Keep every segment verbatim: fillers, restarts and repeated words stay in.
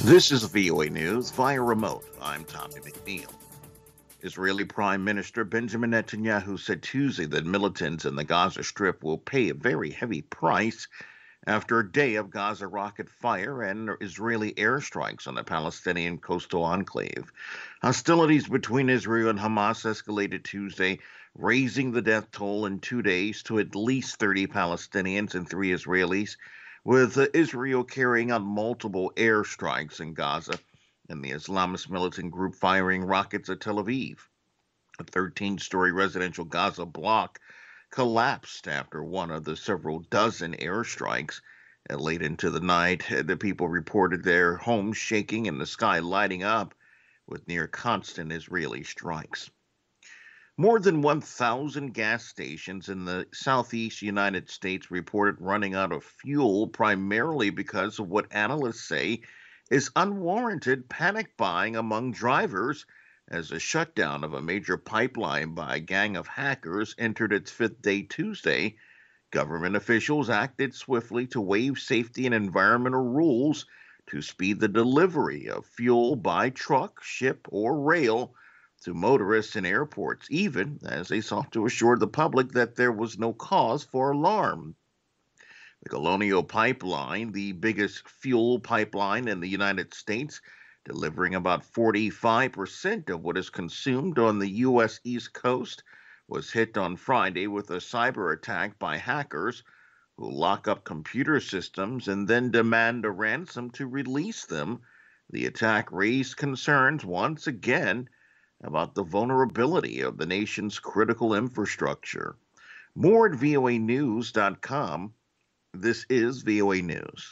This is V O A News via remote. I'm Tommy McNeil. Israeli Prime Minister Benjamin Netanyahu said Tuesday that militants in the Gaza Strip will pay a very heavy price after a day of Gaza rocket fire and Israeli airstrikes on the Palestinian coastal enclave. Hostilities between Israel and Hamas escalated Tuesday, raising the death toll in two days to at least thirty Palestinians and three Israelis, with uh, Israel carrying out multiple airstrikes in Gaza and the Islamist militant group firing rockets at Tel Aviv. A thirteen-story residential Gaza block collapsed after one of the several dozen airstrikes. Uh, late into the night, uh, the people reported their homes shaking and the sky lighting up with near constant Israeli strikes. More than one thousand gas stations in the southeast United States reported running out of fuel, primarily because of what analysts say is unwarranted panic buying among drivers as a shutdown of a major pipeline by a gang of hackers entered its fifth day Tuesday. Government officials acted swiftly to waive safety and environmental rules to speed the delivery of fuel by truck, ship, or rail to motorists in airports, even as they sought to assure the public that there was no cause for alarm. The Colonial Pipeline, the biggest fuel pipeline in the United States, delivering about forty-five percent of what is consumed on the U S East Coast, was hit on Friday with a cyber attack by hackers who lock up computer systems and then demand a ransom to release them. The attack raised concerns once again about the vulnerability of the nation's critical infrastructure. More at V O A news dot com. This is V O A News.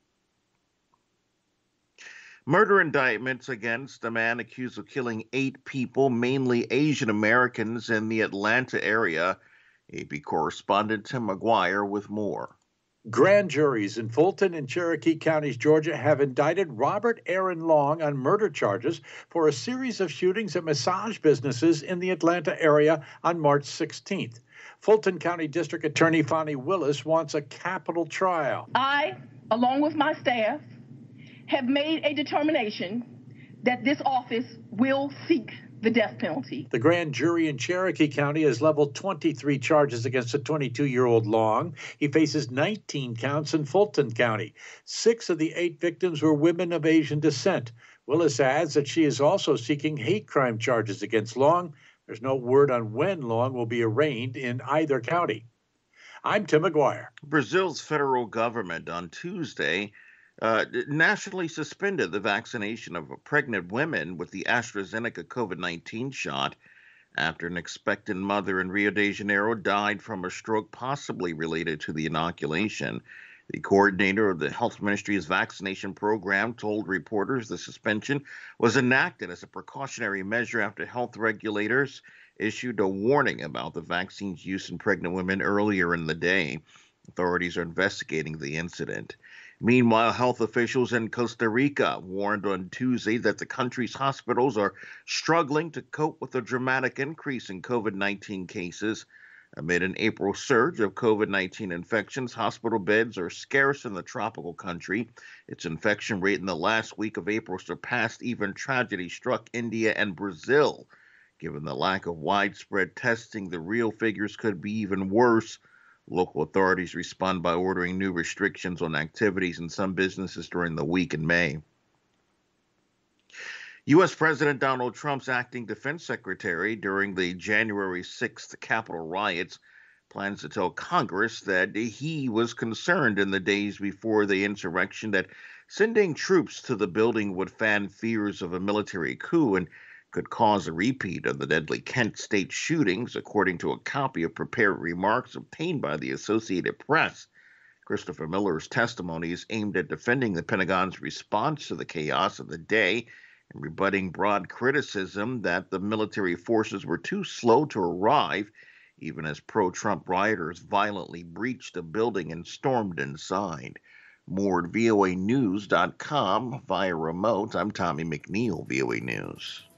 Murder indictments against a man accused of killing eight people, mainly Asian Americans, in the Atlanta area. A P correspondent Tim McGuire with more. Grand juries in Fulton and Cherokee counties, Georgia, have indicted Robert Aaron Long on murder charges for a series of shootings at massage businesses in the Atlanta area on March sixteenth. Fulton County District Attorney Fonnie Willis wants a capital trial. I, along with my staff, have made a determination that this office will seek the death penalty. The grand jury in Cherokee County has leveled twenty-three charges against a twenty-two-year-old Long. He faces nineteen counts in Fulton County. Six of the eight victims were women of Asian descent. Willis adds that she is also seeking hate crime charges against Long. There's no word on when Long will be arraigned in either county. I'm Tim McGuire. Brazil's federal government on Tuesday Uh, nationally suspended the vaccination of pregnant women with the AstraZeneca COVID nineteen shot after an expectant mother in Rio de Janeiro died from a stroke possibly related to the inoculation. The coordinator of the health ministry's vaccination program told reporters the suspension was enacted as a precautionary measure after health regulators issued a warning about the vaccine's use in pregnant women earlier in the day. Authorities are investigating the incident. Meanwhile, health officials in Costa Rica warned on Tuesday that the country's hospitals are struggling to cope with a dramatic increase in COVID nineteen cases. Amid an April surge of COVID nineteen infections, hospital beds are scarce in the tropical country. Its infection rate in the last week of April surpassed even tragedy-struck India and Brazil. Given the lack of widespread testing, the real figures could be even worse. Local authorities respond by ordering new restrictions on activities in some businesses during the week in May. U S. President Donald Trump's acting defense secretary during the January sixth Capitol riots plans to tell Congress that he was concerned in the days before the insurrection that sending troops to the building would fan fears of a military coup and could cause a repeat of the deadly Kent State shootings, according to a copy of prepared remarks obtained by the Associated Press. Christopher Miller's testimony is aimed at defending the Pentagon's response to the chaos of the day and rebutting broad criticism that the military forces were too slow to arrive, even as pro-Trump rioters violently breached a building and stormed inside. More at V O A news dot com via remote. I'm Tommy McNeil, V O A News.